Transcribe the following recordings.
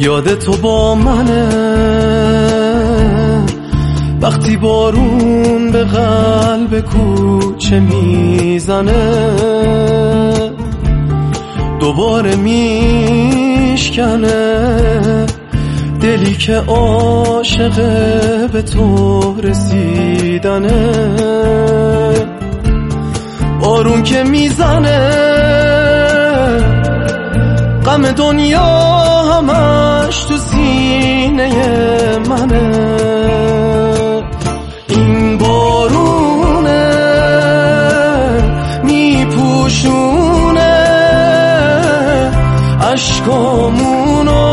یاد تو با منه، وقتی بارون به قلب کوچه میزنه دوباره میشکنه دلی که عاشقه به تو رسیدنه. بارون که میزنه غم دنیا همش تو سینه منه. این بارونه میپوشونه اشکامونو،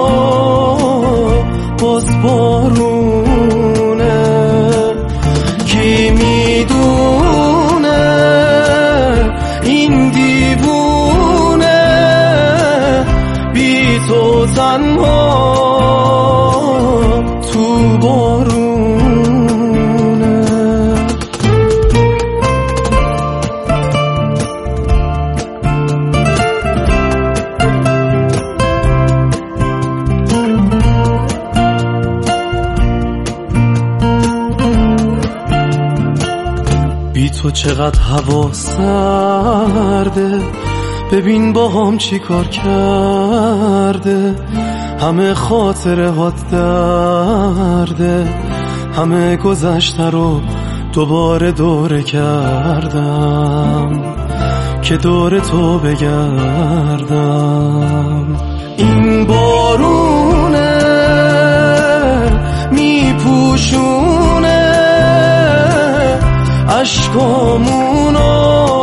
باز بارونه. کی میدونه این دیوونه بی تو تنها تو بارونه. بی تو چقدر هوا سرده، ببین با هم چی کار کرده. همه خاطره ها درده، همه گذشته رو دوباره دوره کردم که دور تو بگردم. این بارونه میپوشونه اشکامونو،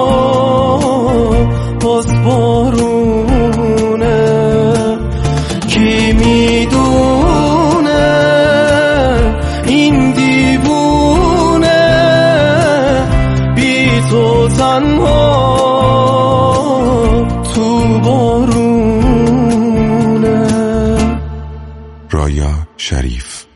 باز بارونه. کی میدونه این دیوونه بی تو تنها تو بارونه. رایا شریف.